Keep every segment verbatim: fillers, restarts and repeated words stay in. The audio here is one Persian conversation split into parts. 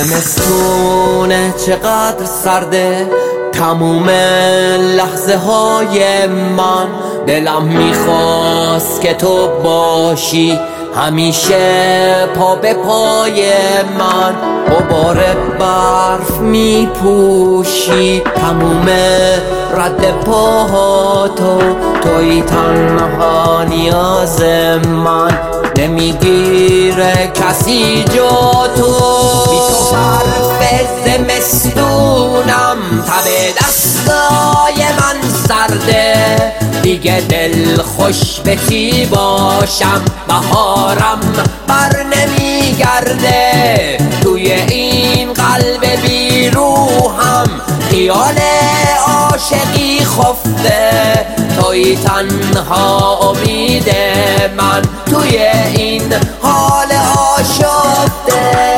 زمستونه چقدر سرده، تموم لحظه های من. دلم میخواست که تو باشی همیشه پا به پای من. غبار برف میپوشی تموم رد پاها تو، توی تنها نیاز من، نمیگیره کسی جا تو. بی تو برف زمستونم تب دستای من سرده، دیگه دل خوش به چی باشم، بهارم بر نمیگرده. توی این قلب بی روحم خیال عاشقی خفته، توی تنها امید من توی این حال آشفته.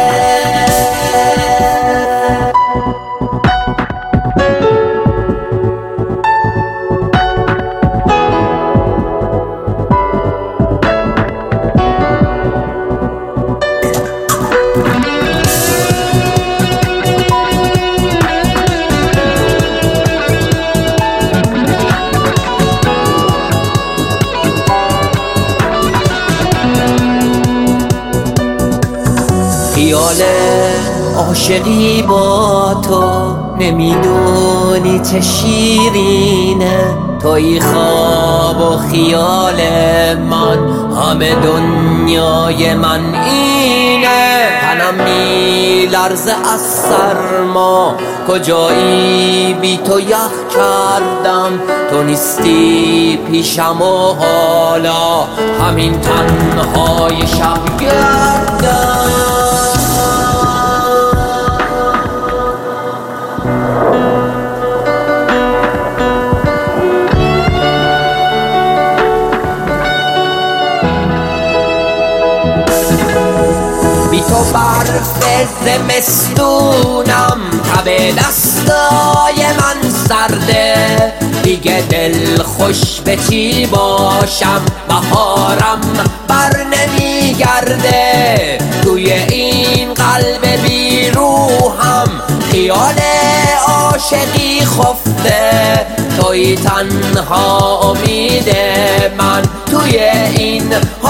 خیال عاشقی با تو نمیدونی چه شیرینه، توی خواب و خیال من، همه دنیای من اینه. تنم میلرزه از سرما، کجایی بی تو یخ کردم، تو نیستی پیشم و حالا همین تنهای شب گردم. بی تو برف زمستونم تب دستای من سرده، دیگه دل خوش به چی باشم، بهارم بر نمیگرده. توی این قلب بی روحم خیال عاشقی خفته، توی تنها امید من توی این